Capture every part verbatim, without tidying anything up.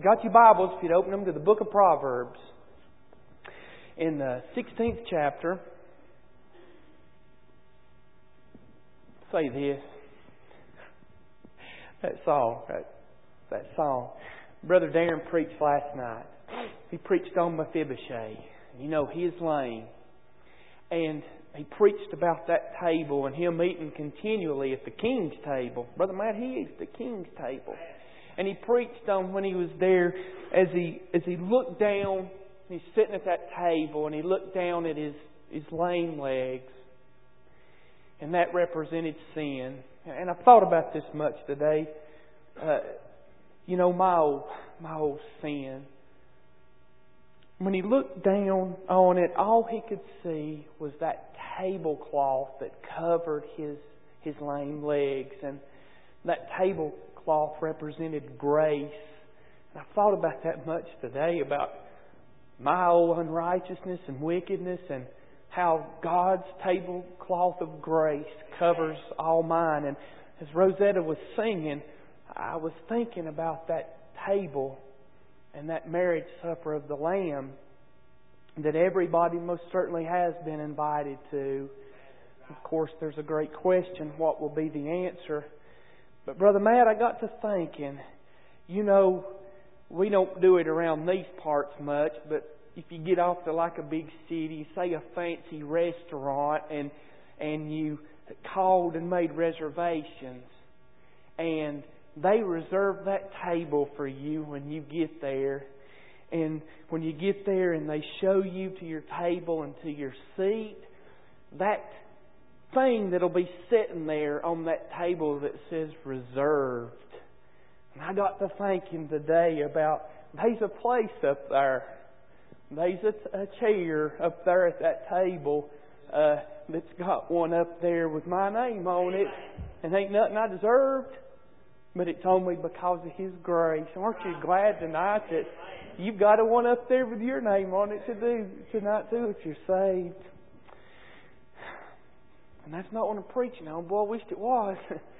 you got your Bibles, if you'd open them to the book of Proverbs. In the sixteenth chapter, say this. That song, that, that song. Brother Darren preached last night. He preached on Mephibosheth. You know, his lane. And he preached about that table and him eating continually at the king's table. Brother Matt, he eats the king's table. And he preached on when he was there as he as he looked down, he's sitting at that table and he looked down at his, his lame legs. And that represented sin. And I've thought about this much today. Uh, you know, my old, my old sin. When he looked down on it, all he could see was that tablecloth that covered his his lame legs. And that tablecloth represented grace. And I thought about that much today, about my old unrighteousness and wickedness, and how God's tablecloth of grace covers all mine. And as Rosetta was singing, I was thinking about that table and that marriage supper of the Lamb that everybody most certainly has been invited to. Of course, there's a great question, what will be the answer? But Brother Matt, I got to thinking, you know, we don't do it around these parts much, but if you get off to like a big city, say a fancy restaurant, and and you called and made reservations, and they reserve that table for you when you get there. And when you get there and they show you to your table and to your seat, that thing that'll be sitting there on that table that says reserved. And I got to thinking today about, there's a place up there. There's a, a chair up there at that table uh, that's got one up there with my name on it. And ain't nothing I deserved. But it's only because of His grace. Aren't you glad tonight that you've got a one up there with your name on it to do tonight too if you're saved? And that's not what I'm preaching on. Boy, I wished it was.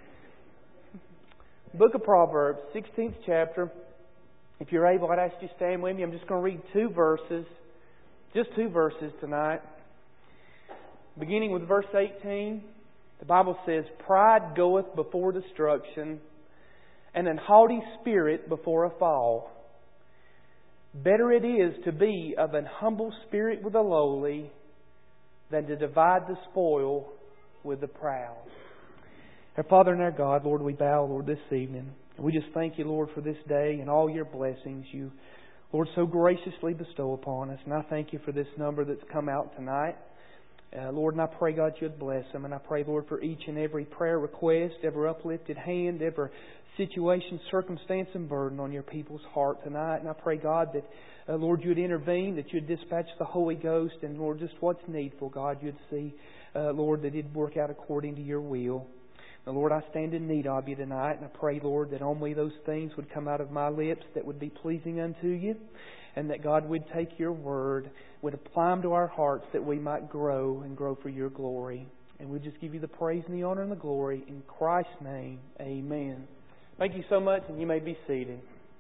Book of Proverbs, sixteenth chapter. If you're able, I'd ask you to stand with me. I'm just going to read two verses. Just two verses tonight. Beginning with verse eighteen. The Bible says, "Pride goeth before destruction, and an haughty spirit before a fall. Better it is to be of an humble spirit with the lowly than to divide the spoil with the proud." Our Father and our God, Lord, we bow, Lord, this evening. We just thank You, Lord, for this day and all Your blessings You, Lord, so graciously bestow upon us. And I thank You for this number that's come out tonight. Uh, Lord, and I pray, God, You'd bless them. And I pray, Lord, for each and every prayer request, every uplifted hand, every situation, circumstance, and burden on Your people's heart tonight. And I pray, God, that, uh, Lord, You'd intervene, that You'd dispatch the Holy Ghost, and, Lord, just what's needful, God, You'd see, uh, Lord, that it'd work out according to Your will. Now, Lord, I stand in need of You tonight, and I pray, Lord, that only those things would come out of my lips that would be pleasing unto You, and that, God, would take Your word, would apply them to our hearts, that we might grow and grow for Your glory. And we just give You the praise and the honor and the glory. In Christ's name, amen. Thank you so much, and you may be seated.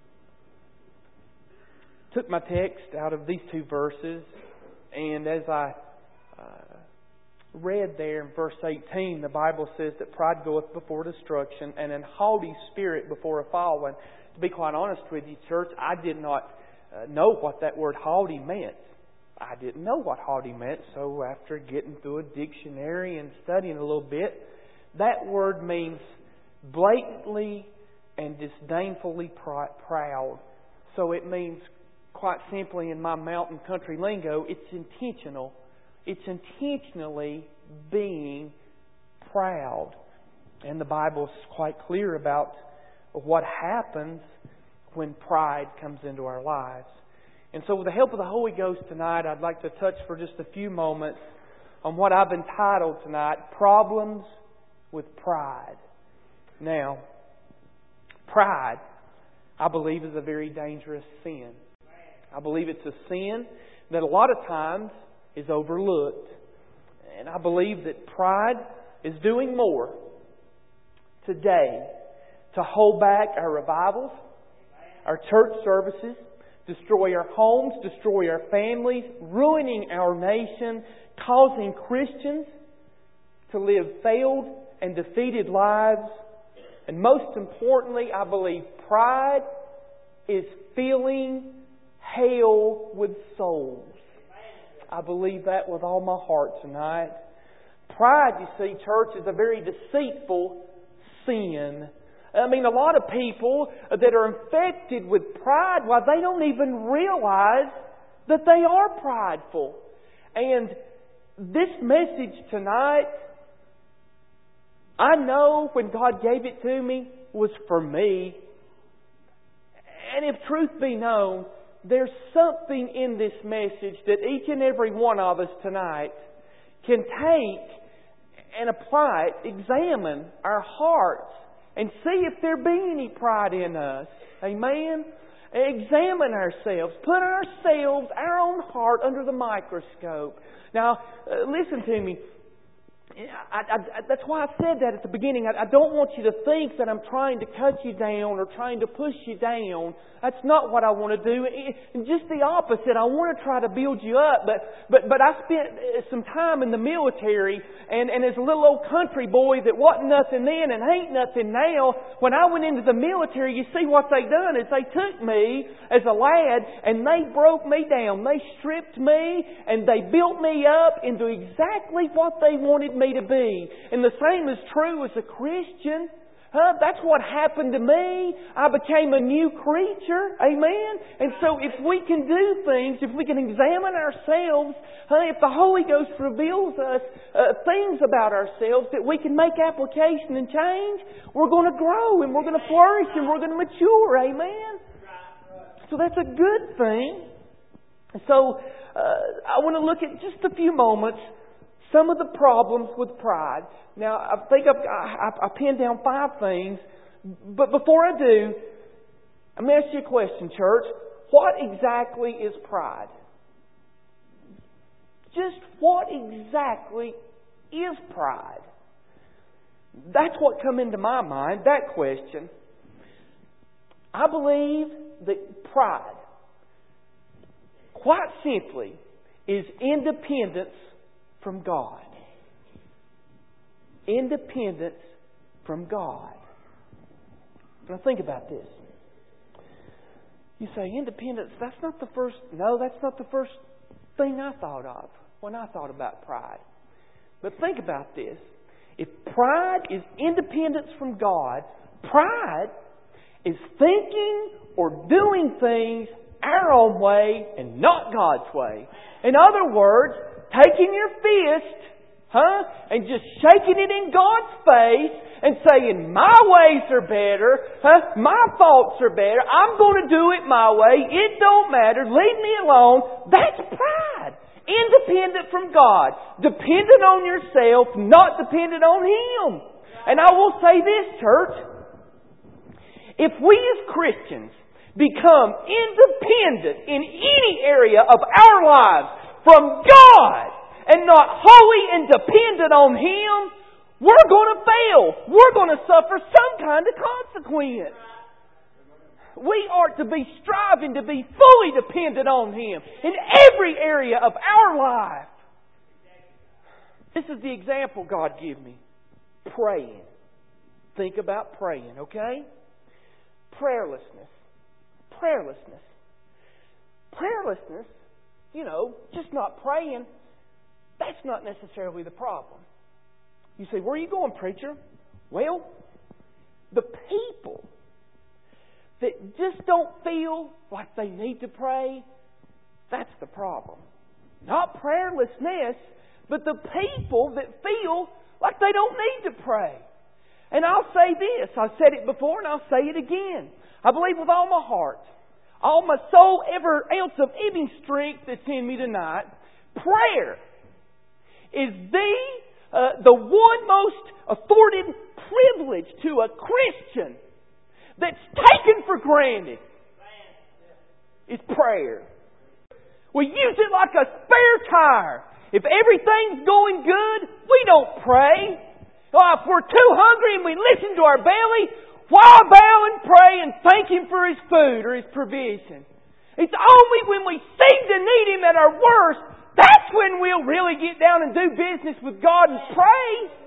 Took my text out of these two verses, and as I uh, read there in verse eighteen, the Bible says that pride goeth before destruction, and an haughty spirit before a fall. And to be quite honest with you, church, I did not uh, know what that word haughty meant. I didn't know what haughty meant, so after getting through a dictionary and studying a little bit, that word means blatantly and disdainfully proud. So it means, quite simply in my mountain country lingo, it's intentional. It's intentionally being proud. And the Bible's quite clear about what happens when pride comes into our lives. And so with the help of the Holy Ghost tonight, I'd like to touch for just a few moments on what I've entitled tonight, Problems with Pride. Now, pride, I believe, is a very dangerous sin. I believe it's a sin that a lot of times is overlooked. And I believe that pride is doing more today to hold back our revivals, our church services, destroy our homes, destroy our families, ruining our nation, causing Christians to live failed and defeated lives. And most importantly, I believe pride is filling hell with souls. I believe that with all my heart tonight. Pride, you see, church, is a very deceitful sin. I mean, a lot of people that are infected with pride, why, they don't even realize that they are prideful. And this message tonight, I know when God gave it to me, was for me. And if truth be known, there's something in this message that each and every one of us tonight can take and apply it, examine our hearts, and see if there be any pride in us. Amen? Examine ourselves. Put ourselves, our own heart, under the microscope. Now, uh, listen to me. I, I, I, that's why I said that at the beginning. I, I don't want you to think that I'm trying to cut you down or trying to push you down. That's not what I want to do. Just the opposite. I want to try to build you up. But but but I spent some time in the military, and, and as a little old country boy that wasn't nothing then and ain't nothing now, when I went into the military, you see what they done is they took me as a lad and they broke me down. They stripped me and they built me up into exactly what they wanted me to be. And the same is true as a Christian. Huh? That's what happened to me. I became a new creature. Amen? And so if we can do things, if we can examine ourselves, huh, if the Holy Ghost reveals us uh, things about ourselves that we can make application and change, we're going to grow and we're going to flourish and we're going to mature. Amen? So that's a good thing. So uh, I want to look at just a few moments some of the problems with pride. Now, I think I've, I, I pinned down five things. But before I do, I'm going to ask you a question, church. What exactly is pride? Just what exactly is pride? That's what come into my mind, that question. I believe that pride, quite simply, is independence from God. Independence from God. Now think about this. You say, independence, that's not the first... No, that's not the first thing I thought of when I thought about pride. But think about this. If pride is independence from God, pride is thinking or doing things our own way and not God's way. In other words, taking your fist, huh, and just shaking it in God's face and saying, my ways are better, huh, my thoughts are better, I'm going to do it my way, it don't matter, leave me alone. That's pride. Independent from God. Dependent on yourself, not dependent on Him. And I will say this, church. If we as Christians become independent in any area of our lives from God and not wholly and dependent on Him, we're going to fail. We're going to suffer some kind of consequence. We are to be striving to be fully dependent on Him in every area of our life. This is the example God gave me. Praying. Think about praying, okay? Prayerlessness. Prayerlessness. Prayerlessness, you know, just not praying, that's not necessarily the problem. You say, where are you going, preacher? Well, the people that just don't feel like they need to pray, that's the problem. Not prayerlessness, but the people that feel like they don't need to pray. And I'll say this, I've said it before and I'll say it again. I believe with all my heart, all my soul, every ounce of any strength that's in me tonight, prayer is the, uh, the one most afforded privilege to a Christian that's taken for granted is prayer. We use it like a spare tire. If everything's going good, we don't pray. Oh, if we're too hungry and we listen to our belly, Why bow and pray and thank Him for His food or His provision? It's only when we seem to need Him at our worst, that's when we'll really get down and do business with God and pray.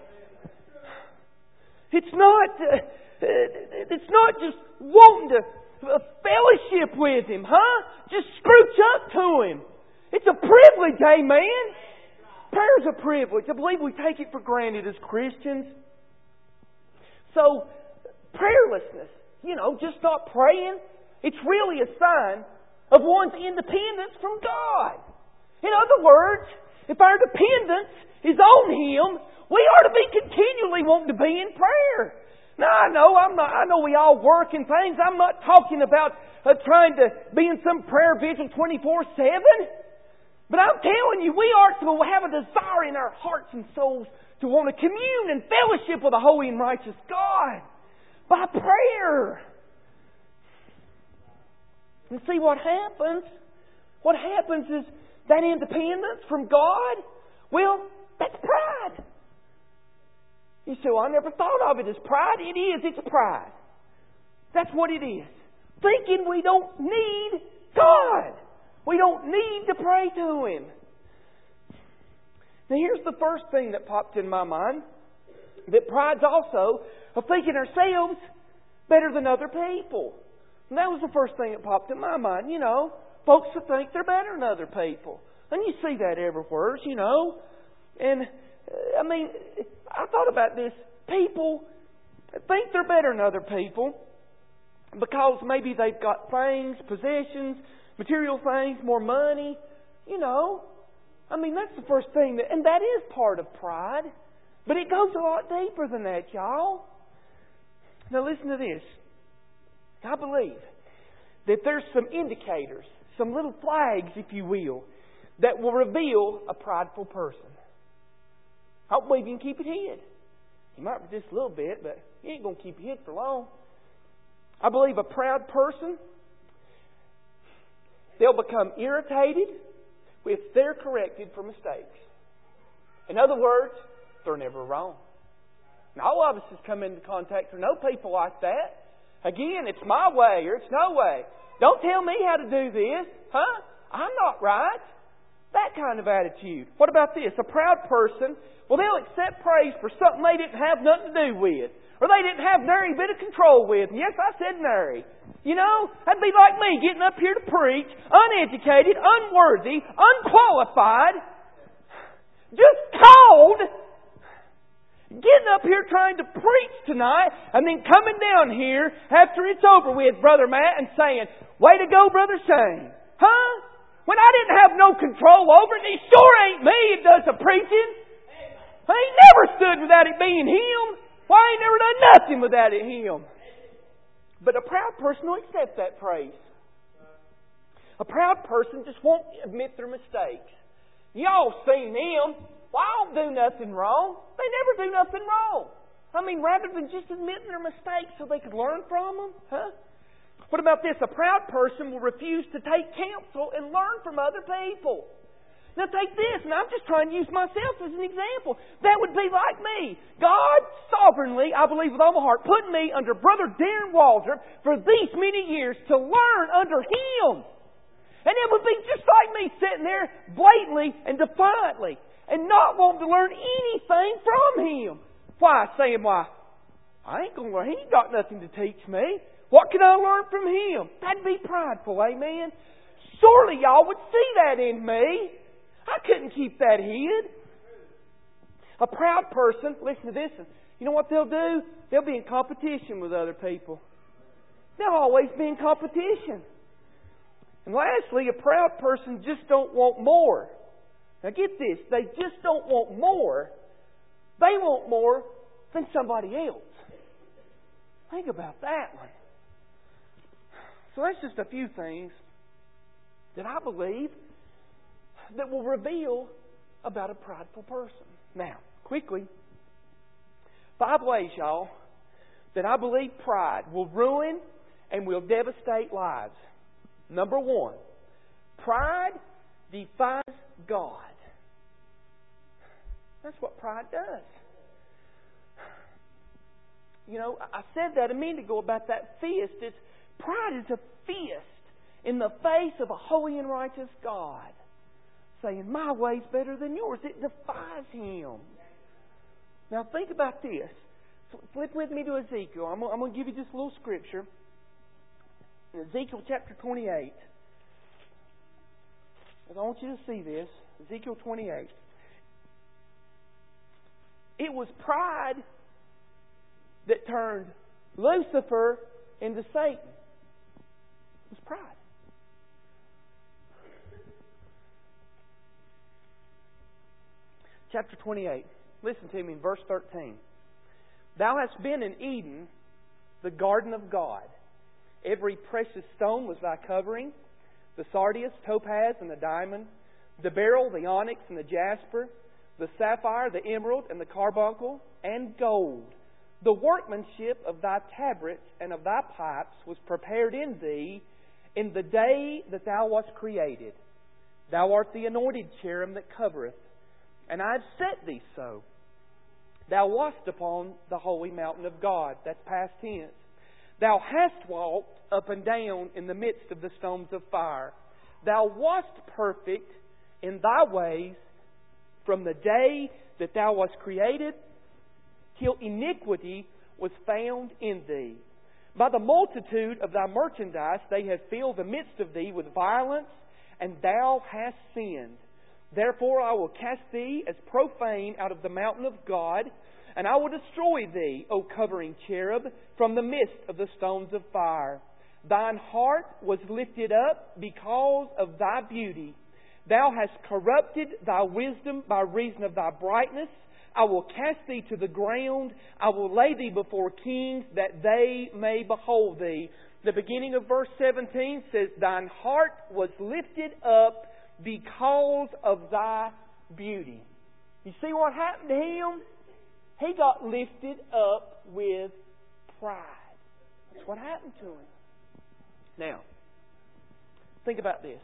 It's not, uh, it's not just wanting to fellowship with Him, huh? Just scrooch up to Him. It's a privilege, amen? Prayer's a privilege. I believe we take it for granted as Christians. So, prayerlessness, you know, just not praying, it's really a sign of one's independence from God. In other words, if our dependence is on Him, we are to be continually wanting to be in prayer. Now, I know I'm not. I know we all work in things. I'm not talking about uh, trying to be in some prayer vigil twenty-four seven. But I'm telling you, we are to have a desire in our hearts and souls to want to commune and fellowship with a holy and righteous God by prayer. And see what happens? What happens is that independence from God, well, that's pride. You say, well, I never thought of it as pride. It is, it's pride. That's what it is. Thinking we don't need God. We don't need to pray to Him. Now here's the first thing that popped in my mind. That pride's also of thinking ourselves better than other people. And that was the first thing that popped in my mind. You know, folks that think they're better than other people. And you see that everywhere, you know. And, uh, I mean, I thought about this. People think they're better than other people because maybe they've got things, possessions, material things, more money. You know, I mean, that's the first thing. That, and that is part of pride. But it goes a lot deeper than that, y'all. Now listen to this. I believe that there's some indicators, some little flags, if you will, that will reveal a prideful person. I believe you can keep it hid. You might for just a little bit, but you ain't going to keep it hid for long. I believe a proud person, they'll become irritated if they're corrected for mistakes. In other words, they're never wrong. Now, all of us has come into contact or know people like that. Again, it's my way or it's no way. Don't tell me how to do this. Huh? I'm not right. That kind of attitude. What about this? A proud person, well, they'll accept praise for something they didn't have nothing to do with. Or they didn't have nary bit of control with. And yes, I said nary. You know, that'd be like me getting up here to preach, uneducated, unworthy, unqualified, just called, getting up here trying to preach tonight, and then coming down here after it's over with, Brother Matt, and saying, way to go, Brother Shane. Huh? When I didn't have no control over it, and it sure ain't me that does the preaching. I ain't never stood without it being Him. Well, I ain't never done nothing without it Him. But a proud person will accept that praise. A proud person just won't admit their mistakes. Y'all seen them. Well, I don't do nothing wrong. They never do nothing wrong. I mean, rather than just admitting their mistakes so they could learn from them, huh? What about this? A proud person will refuse to take counsel and learn from other people. Now take this, and I'm just trying to use myself as an example. That would be like me. God sovereignly, I believe with all my heart, put me under Brother Darren Waldrop for these many years to learn under him. And it would be just like me sitting there blatantly and defiantly and not wanting to learn anything from him. Why? Saying, why? I ain't going to learn. He ain't got nothing to teach me. What can I learn from him? That'd be prideful, amen? Surely y'all would see that in me. I couldn't keep that hid. A proud person, listen to this, you know what they'll do? They'll be in competition with other people. They'll always be in competition. And lastly, a proud person just don't want more. Now get this, they just don't want more. They want more than somebody else. Think about that one. So that's just a few things that I believe that will reveal about a prideful person. Now, quickly, five ways, y'all, that I believe pride will ruin and will devastate lives. Number one, pride defies God. That's what pride does. you know, I said that a minute ago about that fist. It's, pride is a fist in the face of a holy and righteous God, saying, my way's better than yours. It defies Him. Now think about this. Flip with me to Ezekiel. I'm, I'm going to give you just a little scripture. In Ezekiel chapter twenty-eight. I want you to see this. Ezekiel twenty-eight. It was pride that turned Lucifer into Satan. It was pride. Chapter twenty-eight. Listen to me in verse thirteen. Thou hast been in Eden, the garden of God. Every precious stone was thy covering, the sardius, topaz, and the diamond, the beryl, the onyx, and the jasper, the sapphire, the emerald, and the carbuncle, and gold. The workmanship of thy tabrets and of thy pipes was prepared in thee in the day that thou wast created. Thou art the anointed cherub that covereth, and I have set thee so. Thou wast upon the holy mountain of God. That's past tense. Thou hast walked up and down in the midst of the stones of fire. Thou wast perfect in thy ways from the day that thou wast created till iniquity was found in thee. By the multitude of thy merchandise they have filled the midst of thee with violence, and thou hast sinned. Therefore I will cast thee as profane out of the mountain of God, and I will destroy thee, O covering cherub, from the midst of the stones of fire. Thine heart was lifted up because of thy beauty. Thou hast corrupted thy wisdom by reason of thy brightness. I will cast thee to the ground. I will lay thee before kings, that they may behold thee. The beginning of verse seventeen says, thine heart was lifted up because of thy beauty. You see what happened to him? He got lifted up with pride. That's what happened to him. Now, think about this.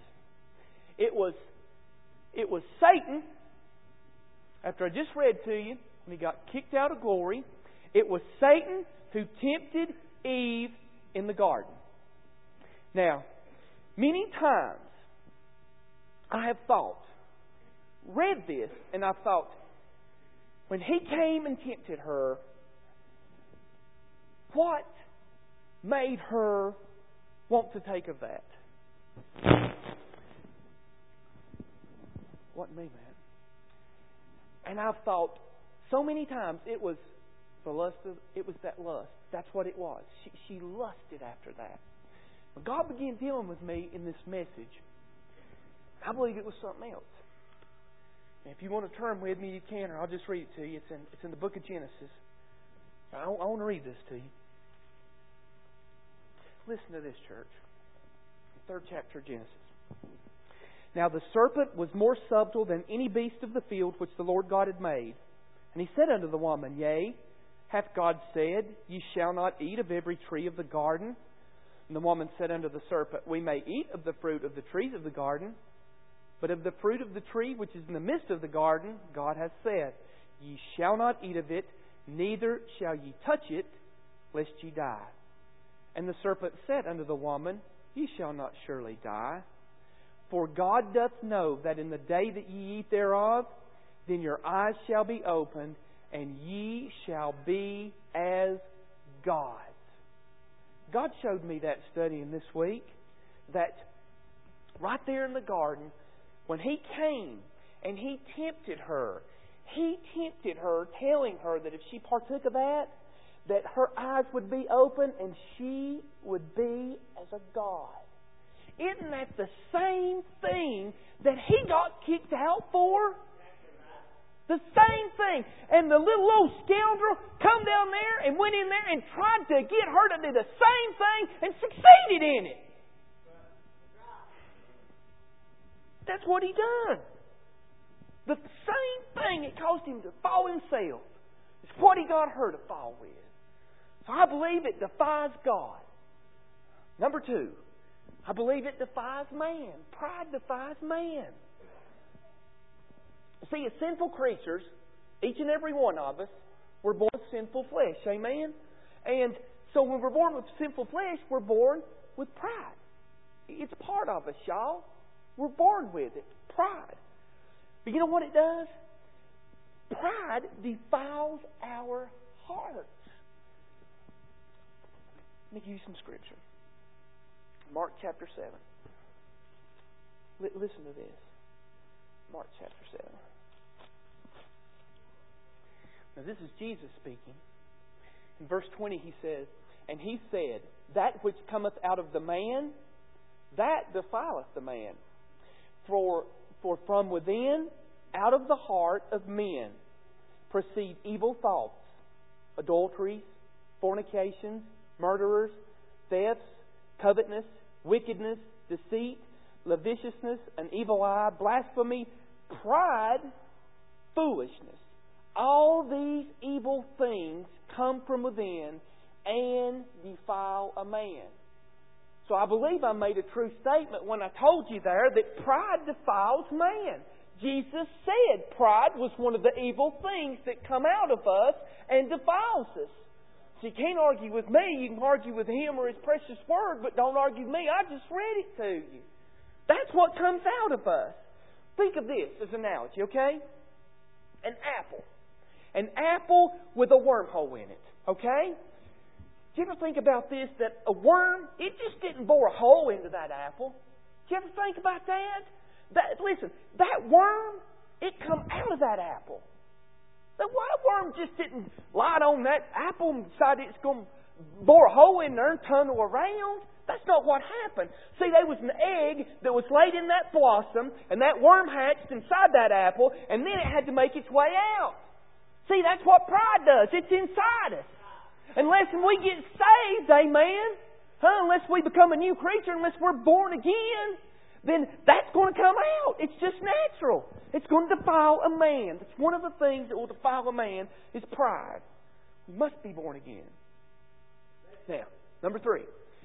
It was, it was Satan, after I just read to you, when he got kicked out of glory, it was Satan who tempted Eve in the garden. Now, many times I have thought, read this, and I thought, when he came and tempted her, what made her want to take of that? Wasn't me, man. And I've thought so many times it was the lust of, it was that lust. That's what it was. She, she lusted after that. When God began dealing with me in this message, I believe it was something else. And if you want to turn with me, you can, or I'll just read it to you. It's in, it's in the book of Genesis. I, I want to read this to you. Listen to this, church. Third chapter of Genesis. Now the serpent was more subtle than any beast of the field which the Lord God had made. And he said unto the woman, Yea, hath God said, Ye shall not eat of every tree of the garden? And the woman said unto the serpent, We may eat of the fruit of the trees of the garden, but of the fruit of the tree which is in the midst of the garden, God hath said, Ye shall not eat of it, neither shall ye touch it, lest ye die. And the serpent said unto the woman, Ye shall not surely die. For God doth know that in the day that ye eat thereof, then your eyes shall be opened, and ye shall be as gods. God showed me that studying this week, that right there in the garden, when He came and He tempted her, He tempted her, telling her that if she partook of that, that her eyes would be open and she would be as a god. Isn't that the same thing that he got kicked out for? The same thing. And the little old scoundrel come down there and went in there and tried to get her to do the same thing and succeeded in it. That's what he done. The same thing that caused him to fall himself is what he got her to fall with. So I believe it defies God. Number two, I believe it defies man. Pride defies man. See, as sinful creatures, each and every one of us, we're born with sinful flesh. Amen? And so when we're born with sinful flesh, we're born with pride. It's part of us, y'all. We're born with it. Pride. But you know what it does? Pride defiles our hearts. Let me give you some scripture. Mark chapter seven. L- listen to this. Mark chapter seven. Now this is Jesus speaking. In verse twenty he says, "And he said, that which cometh out of the man, that defileth the man. For, for from within, out of the heart of men, proceed evil thoughts, adulteries, fornications, murderers, thefts, covetousness, wickedness, deceit, lasciviousness, an evil eye, blasphemy, pride, foolishness. All these evil things come from within and defile a man." So I believe I made a true statement when I told you there that pride defiles man. Jesus said pride was one of the evil things that come out of us and defiles us. So you can't argue with me. You can argue with Him or His precious Word, but don't argue with me. I just read it to you. That's what comes out of us. Think of this as an analogy, okay? An apple. An apple with a wormhole in it, okay? Do you ever think about this, that a worm, it just didn't bore a hole into that apple? Do you ever think about that? That listen, that worm, it come out of that apple. The worm just didn't light on that apple and decide it's going to bore a hole in there and tunnel around. That's not what happened. See, there was an egg that was laid in that blossom, and that worm hatched inside that apple, and then it had to make its way out. See, that's what pride does. It's inside us. Unless we get saved, amen, huh? Unless we become a new creature, unless we're born again, then that's going to come out. It's just natural. It's going to defile a man. That's one of the things that will defile a man is pride. We must be born again. Now, number three.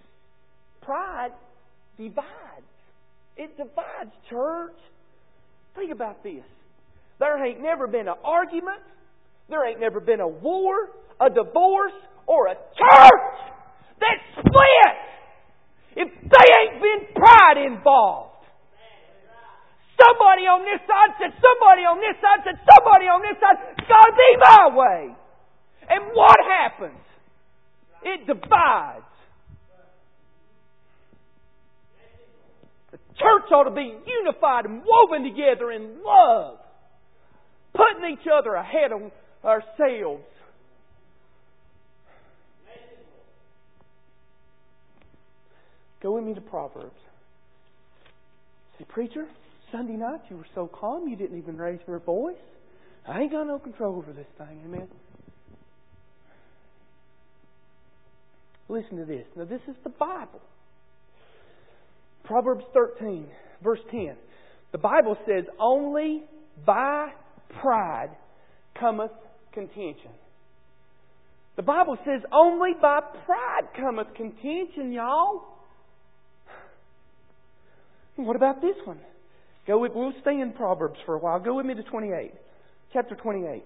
Pride divides. It divides, church. Think about this. There ain't never been an argument. There ain't never been a war, a divorce, or a church that split if they ain't been pride involved. Somebody on this side said, somebody on this side said, somebody on this side, it's got to be my way. And what happens? It divides. The church ought to be unified and woven together in love, putting each other ahead of ourselves. Go with me to Proverbs. Say, preacher, Sunday night you were so calm you didn't even raise your voice. I ain't got no control over this thing, amen. Listen to this. Now this is the Bible. Proverbs thirteen, verse ten. The Bible says, only by pride cometh contention. The Bible says, only by pride cometh contention, y'all. What about this one? Go with, we'll stay in Proverbs for a while. Go with me to twenty-eight. Chapter twenty-eight.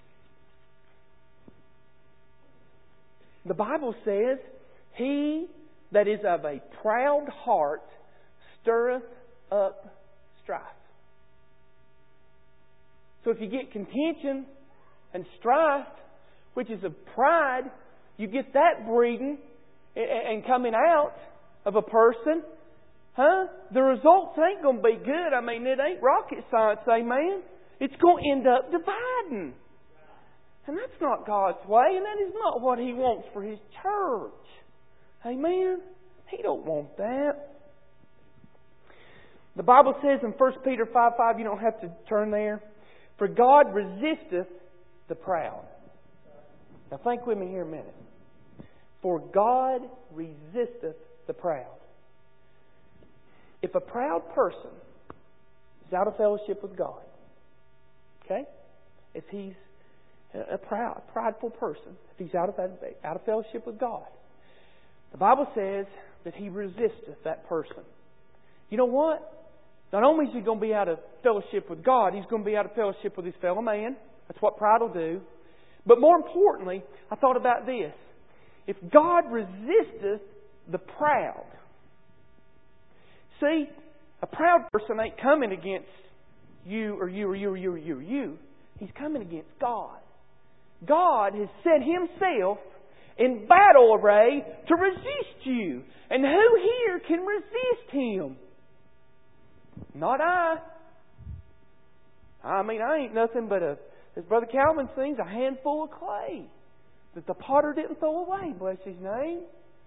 The Bible says, he that is of a proud heart stirreth up strife. So if you get contention and strife, which is of pride, you get that breeding and coming out of a person, huh? The results ain't going to be good. I mean, it ain't rocket science, amen? It's going to end up dividing. And that's not God's way, and that is not what He wants for His church. Amen? He don't want that. The Bible says in First Peter five five, you don't have to turn there, for God resisteth the proud. Now think with me here a minute. For God resisteth the proud. If a proud person is out of fellowship with God, okay? If he's a proud, prideful person, if he's out of out of fellowship with God, the Bible says that He resisteth that person. You know what? Not only is he going to be out of fellowship with God, he's going to be out of fellowship with his fellow man. That's what pride will do. But more importantly, I thought about this. if God resisteth the proud. See, a proud person ain't coming against you or you or you or you or you or you. He's coming against God. God has set Himself in battle array to resist you. And who here can resist Him? Not I. I mean, I ain't nothing but a, as Brother Calvin sings, a handful of clay that the potter didn't throw away. Bless His name.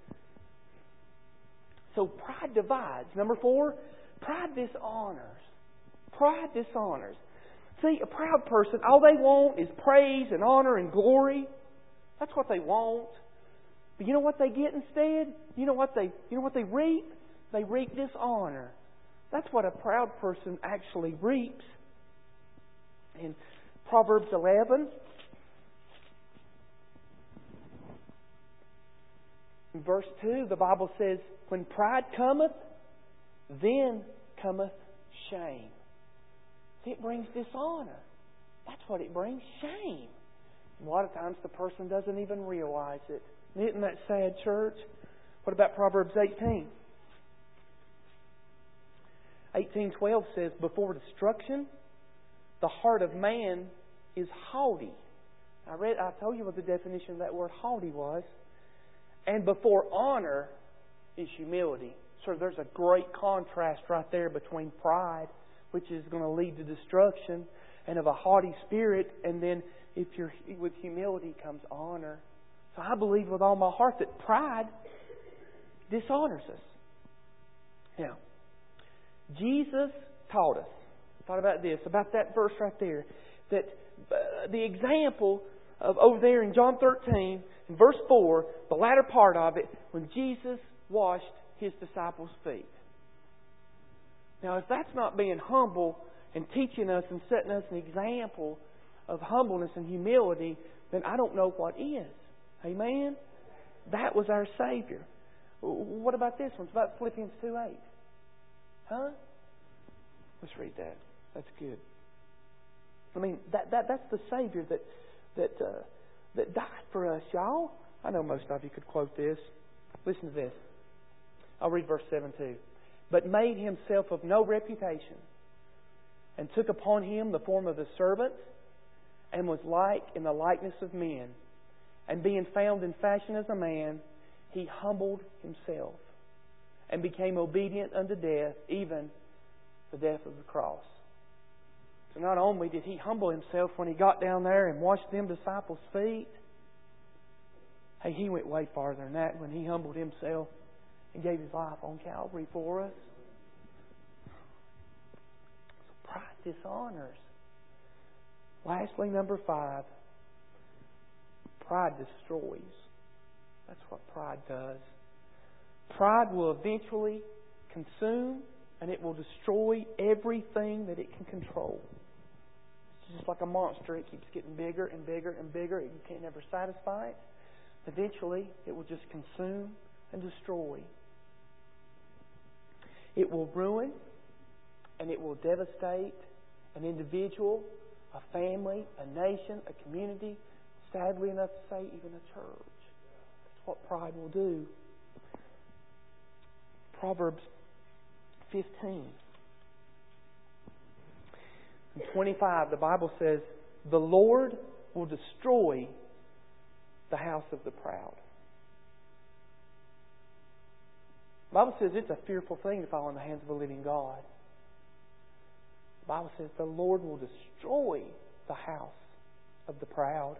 So pride divides. Number four, pride dishonors. Pride dishonors. See, a proud person, all they want is praise and honor and glory. That's what they want. But you know what they get instead? You know what they you know what they reap? They reap dishonor. That's what a proud person actually reaps. In Proverbs eleven, in verse two, the Bible says, when pride cometh, then cometh shame. It brings dishonor. That's what it brings, shame. A lot of times the person doesn't even realize it. Isn't that sad, church? What about Proverbs eighteen? eighteen twelve says, before destruction, the heart of man is haughty. I read. I told you what the definition of that word haughty was. And before honor is humility. So there's a great contrast right there between pride, which is going to lead to destruction, and of a haughty spirit. And then if you're with humility comes honor. So I believe with all my heart that pride dishonors us. Now, Jesus taught us. Thought about this, about that verse right there, that uh, the example of over there in John thirteen, in verse four, the latter part of it, when Jesus washed His disciples' feet. Now, if that's not being humble and teaching us and setting us an example of humbleness and humility, then I don't know what is. Amen? That was our Savior. What about this one? It's about Philippians two eight. Huh? Let's read that. That's good. I mean, that, that that's the Savior that that uh, that died for us, y'all. I know most of you could quote this. Listen to this. I'll read verse seven too. But made Himself of no reputation, and took upon Him the form of a servant, and was like in the likeness of men. And being found in fashion as a man, He humbled Himself, and became obedient unto death, even the death of the cross. So not only did He humble Himself when He got down there and washed them disciples' feet, hey, He went way farther than that when He humbled Himself and gave His life on Calvary for us. So pride dishonors. Lastly, number five, pride destroys. That's what pride does. Pride will eventually consume, and it will destroy everything that it can control. It's just like a monster. It keeps getting bigger and bigger and bigger. You can't never satisfy it. Eventually, it will just consume and destroy. It will ruin and it will devastate an individual, a family, a nation, a community, sadly enough to say, even a church. That's what pride will do. Proverbs fifteen and twenty-five, the Bible says, the Lord will destroy the house of the proud. The Bible says it's a fearful thing to fall in the hands of a living God. The Bible says the Lord will destroy the house of the proud.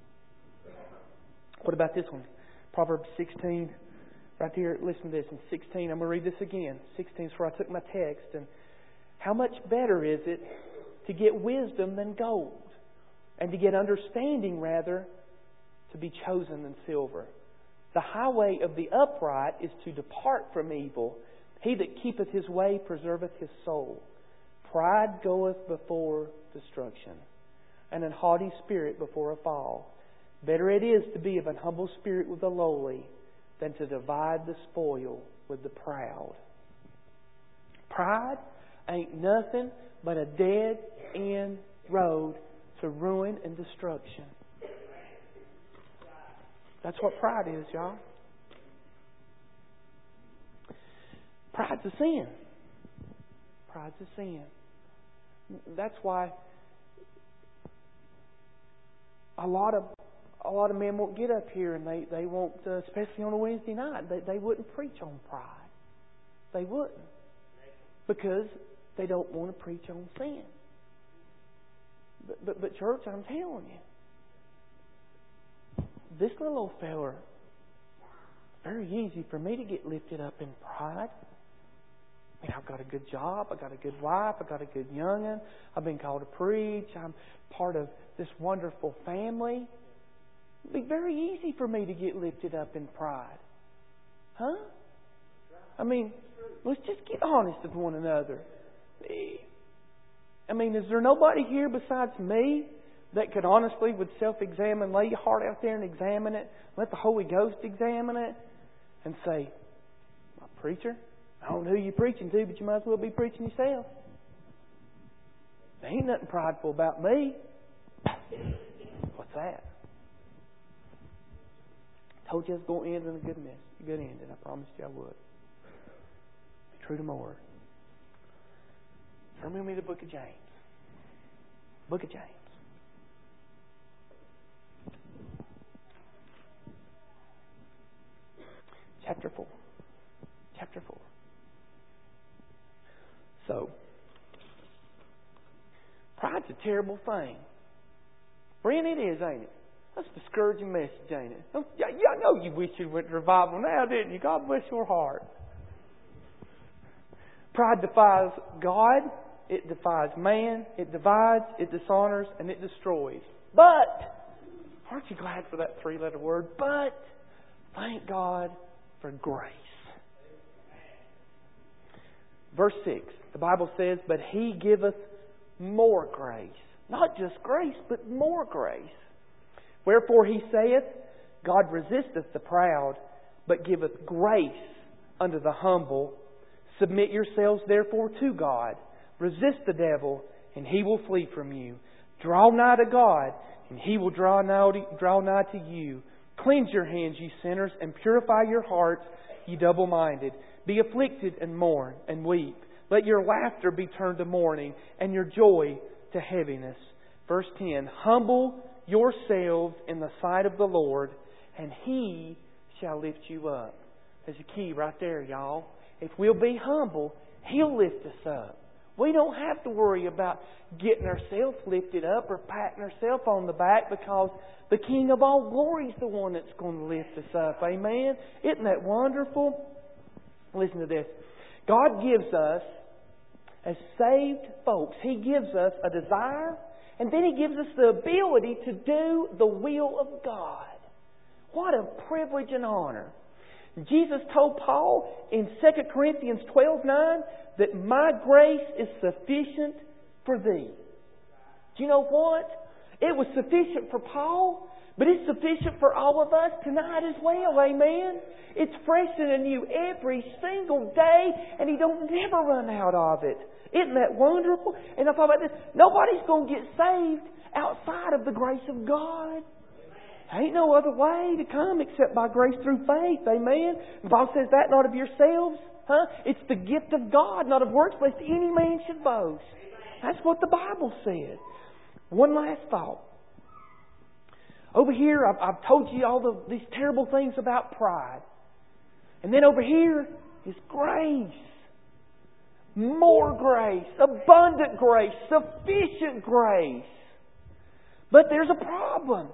What about this one? Proverbs sixteen, right here. Listen to this. In sixteen, I'm going to read this again. sixteen is where I took my text. And how much better is it to get wisdom than gold, and to get understanding, rather, to be chosen than silver? The highway of the upright is to depart from evil. He that keepeth his way preserveth his soul. Pride goeth before destruction, and an haughty spirit before a fall. Better it is to be of an humble spirit with the lowly than to divide the spoil with the proud. Pride ain't nothing but a dead-end road to ruin and destruction. That's what pride is, y'all. Pride's a sin. Pride's a sin. That's why a lot of a lot of men won't get up here, and they they won't, uh, especially on a Wednesday night, they they wouldn't preach on pride. They wouldn't, because they don't want to preach on sin. But but, but church, I'm telling you, this little old feller, very easy for me to get lifted up in pride. I mean, I've got a good job, I've got a good wife, I've got a good young'un, I've been called to preach, I'm part of this wonderful family. It'd be very easy for me to get lifted up in pride. Huh? I mean, let's just get honest with one another. I mean, is there nobody here besides me that could honestly, would self-examine, lay your heart out there and examine it, let the Holy Ghost examine it, and say, well, preacher, I don't know who you're preaching to, but you might as well be preaching yourself. There ain't nothing prideful about me. What's that? I told you I was going to end in a good mess, a good ending. I promised you I would. Be true to my word. Turn with me to the book of James. Book of James. Chapter four. Chapter four. So, pride's a terrible thing. Friend, it is, ain't it? That's a discouraging message, ain't it? Yeah, I know you wish you went to revival now, didn't you? God bless your heart. Pride defies God. It defies man. It divides. It dishonors. And it destroys. But, aren't you glad for that three-letter word? But, thank God for grace. Verse six, the Bible says, but He giveth more grace. Not just grace, but more grace. Wherefore He saith, God resisteth the proud, but giveth grace unto the humble. Submit yourselves therefore to God. Resist the devil, and he will flee from you. Draw nigh to God, and He will draw nigh to, draw nigh to you. Cleanse your hands, ye sinners, and purify your hearts, ye double-minded. Be afflicted and mourn and weep. Let your laughter be turned to mourning, and your joy to heaviness. Verse ten, humble yourselves in the sight of the Lord, and He shall lift you up. There's a key right there, y'all. If we'll be humble, He'll lift us up. We don't have to worry about getting ourselves lifted up or patting ourselves on the back, because the King of all glory is the one that's going to lift us up. Amen? Isn't that wonderful? Listen to this. God gives us, as saved folks, He gives us a desire, and then He gives us the ability to do the will of God. What a privilege and honor. Jesus told Paul in Second Corinthians twelve nine that my grace is sufficient for thee. Do you know what? It was sufficient for Paul, but it's sufficient for all of us tonight as well. Amen? It's fresh and new every single day, and He don't never run out of it. Isn't that wonderful? And I thought about this. Nobody's going to get saved outside of the grace of God. Ain't no other way to come except by grace through faith. Amen? The Bible says that not of yourselves. Huh? It's the gift of God, not of works, lest any man should boast. That's what the Bible said. One last thought. Over here, I've, I've told you all the, these terrible things about pride. And then over here is grace. More grace. Abundant grace. Sufficient grace. But there's a problem.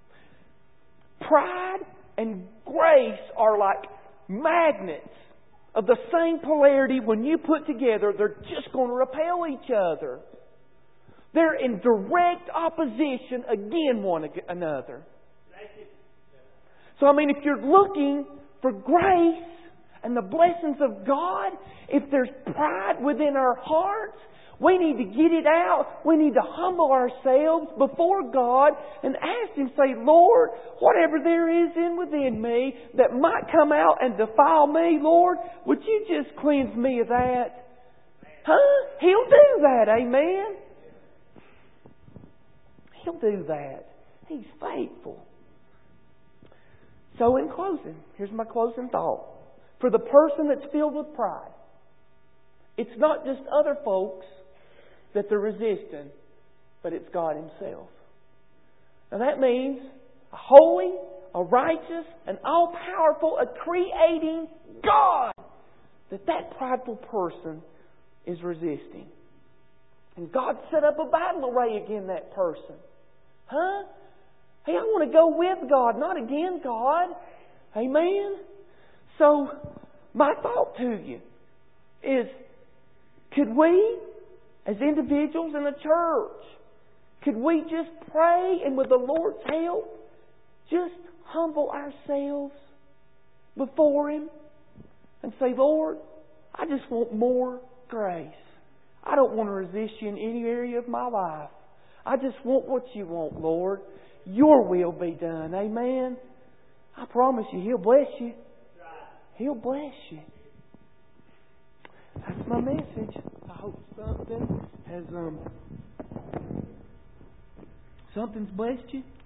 Pride and grace are like magnets of the same polarity. When you put together, they're just going to repel each other. They're in direct opposition against one another. So, I mean, if you're looking for grace and the blessings of God, if there's pride within our hearts, we need to get it out. We need to humble ourselves before God and ask Him, say, Lord, whatever there is in within me that might come out and defile me, Lord, would You just cleanse me of that? Huh? He'll do that. Amen? He'll do that. He's faithful. So in closing, here's my closing thought. For the person that's filled with pride, it's not just other folks that they're resisting, but it's God Himself. Now that means a holy, a righteous, an all-powerful, a creating God that that prideful person is resisting. And God set up a battle array against that person. Huh? Hey, I want to go with God, not against God. Amen? So, my thought to you is, could we, as individuals in the church, could we just pray and with the Lord's help, just humble ourselves before Him and say, Lord, I just want more grace. I don't want to resist You in any area of my life. I just want what You want, Lord. Your will be done. Amen. I promise you, He'll bless you. He'll bless you. That's my message. I hope something has um something's blessed you.